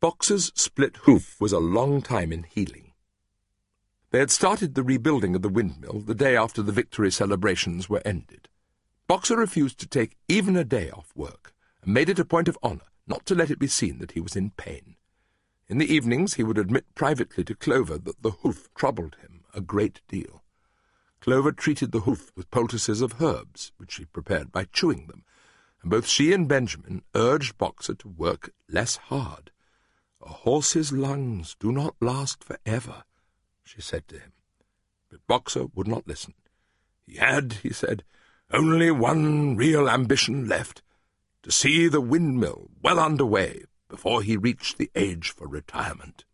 Boxer's split hoof was a long time in healing. They had started the rebuilding of the windmill the day after the victory celebrations were ended. Boxer refused to take even a day off work, and made it a point of honour not to let it be seen that he was in pain. In the evenings he would admit privately to Clover that the hoof troubled him a great deal. Clover treated the hoof with poultices of herbs, which she prepared by chewing them, and both she and Benjamin urged Boxer to work less hard. "A horse's lungs do not last for ever," she said to him. But Boxer would not listen. He had, he said, only one real ambition left, to see the windmill well under way before he reached the age for retirement.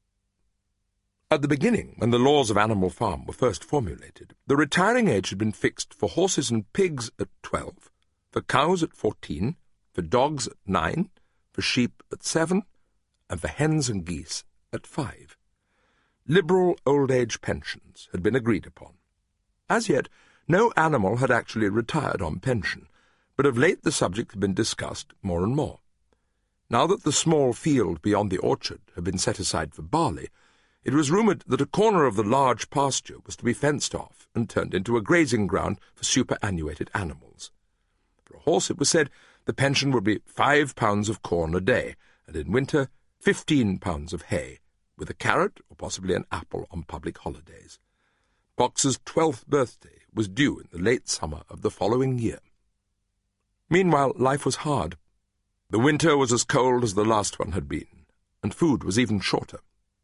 At the beginning, when the laws of Animal Farm were first formulated, the retiring age had been fixed for horses and pigs at 12, for cows at 14, for dogs at 9, for sheep at 7, and for hens and geese at 5. Liberal old-age pensions had been agreed upon. As yet, no animal had actually retired on pension, but of late the subject had been discussed more and more. Now that the small field beyond the orchard had been set aside for barley, it was rumoured that a corner of the large pasture was to be fenced off and turned into a grazing ground for superannuated animals. For a horse, it was said, the pension would be 5 pounds of corn a day, and in winter 15 pounds of hay, with a carrot or possibly an apple on public holidays. Boxer's 12th birthday was due in the late summer of the following year. Meanwhile, life was hard. The winter was as cold as the last one had been, and food was even shorter.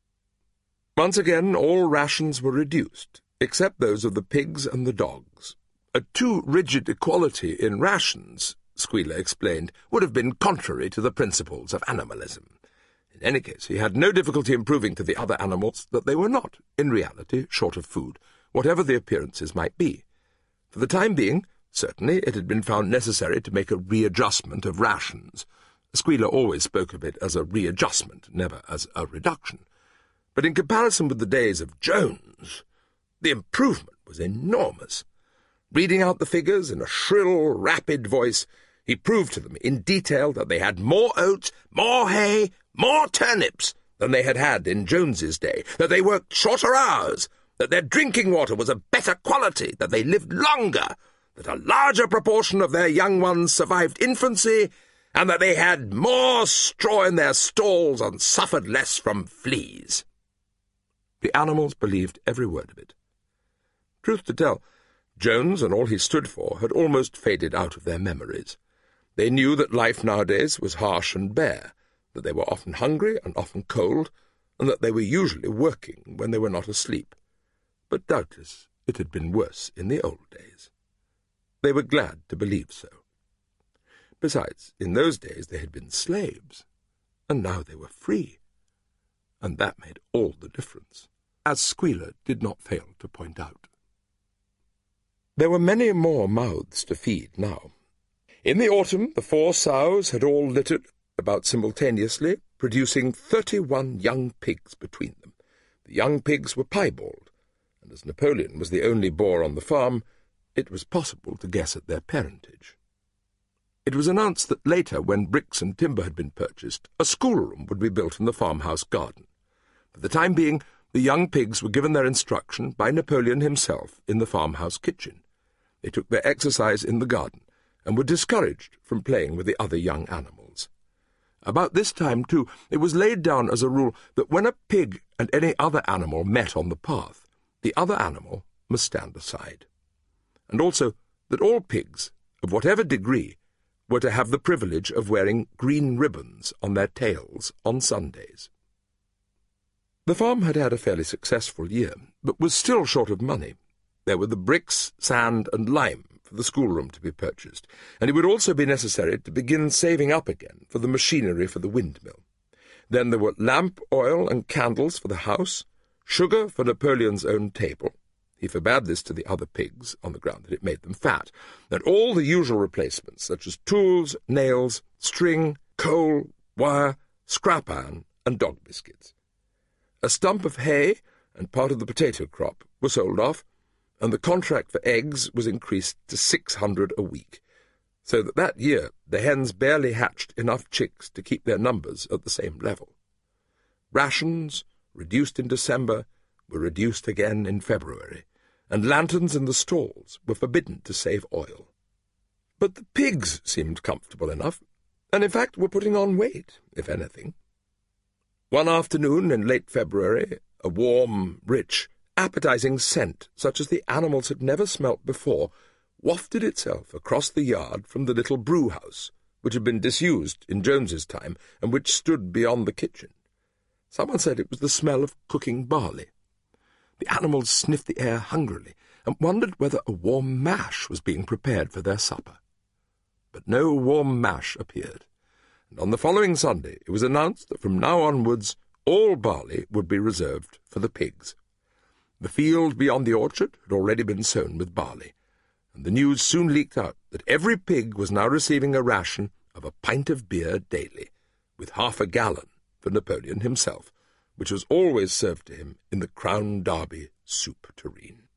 Once again, all rations were reduced, except those of the pigs and the dogs. A too rigid equality in rations, Squealer explained, would have been contrary to the principles of animalism. In any case, he had no difficulty in proving to the other animals that they were not, in reality, short of food, whatever the appearances might be. For the time being, certainly it had been found necessary to make a readjustment of rations. Squealer always spoke of it as a readjustment, never as a reduction. But in comparison with the days of Jones, the improvement was enormous. Reading out the figures in a shrill, rapid voice, he proved to them in detail that they had more oats, more hay, more turnips than they had had in Jones's day, that they worked shorter hours, that their drinking water was of better quality, that they lived longer, that a larger proportion of their young ones survived infancy, and that they had more straw in their stalls and suffered less from fleas. The animals believed every word of it. Truth to tell, Jones and all he stood for had almost faded out of their memories. They knew that life nowadays was harsh and bare, that they were often hungry and often cold, and that they were usually working when they were not asleep. But doubtless it had been worse in the old days. They were glad to believe so. Besides, in those days they had been slaves, and now they were free, and that made all the difference, as Squealer did not fail to point out. There were many more mouths to feed now. In the autumn, the 4 sows had all littered about simultaneously, producing 31 young pigs between them. The young pigs were piebald, and as Napoleon was the only boar on the farm, it was possible to guess at their parentage. It was announced that later, when bricks and timber had been purchased, a schoolroom would be built in the farmhouse garden. For the time being, the young pigs were given their instruction by Napoleon himself in the farmhouse kitchen. They took their exercise in the garden, and were discouraged from playing with the other young animals. About this time, too, it was laid down as a rule that when a pig and any other animal met on the path, the other animal must stand aside. And also that all pigs, of whatever degree, were to have the privilege of wearing green ribbons on their tails on Sundays. The farm had had a fairly successful year, but was still short of money. There were the bricks, sand, and lime for the schoolroom to be purchased, and it would also be necessary to begin saving up again for the machinery for the windmill. Then there were lamp oil and candles for the house, sugar for Napoleon's own table. He forbade this to the other pigs, on the ground that it made them fat, and all the usual replacements, such as tools, nails, string, coal, wire, scrap iron, and dog biscuits. A stump of hay and part of the potato crop were sold off, and the contract for eggs was increased to 600 a week, so that year the hens barely hatched enough chicks to keep their numbers at the same level. Rations, reduced in December, were reduced again in February, and lanterns in the stalls were forbidden to save oil. But the pigs seemed comfortable enough, and in fact were putting on weight, if anything. One afternoon in late February, a warm, rich, appetizing scent, such as the animals had never smelt before, wafted itself across the yard from the little brew-house, which had been disused in Jones's time, and which stood beyond the kitchen. Someone said it was the smell of cooking barley. The animals sniffed the air hungrily, and wondered whether a warm mash was being prepared for their supper. But no warm mash appeared, and on the following Sunday it was announced that from now onwards all barley would be reserved for the pigs. The field beyond the orchard had already been sown with barley, and the news soon leaked out that every pig was now receiving a ration of a pint of beer daily, with half a gallon for Napoleon himself, which was always served to him in the Crown Derby soup tureen.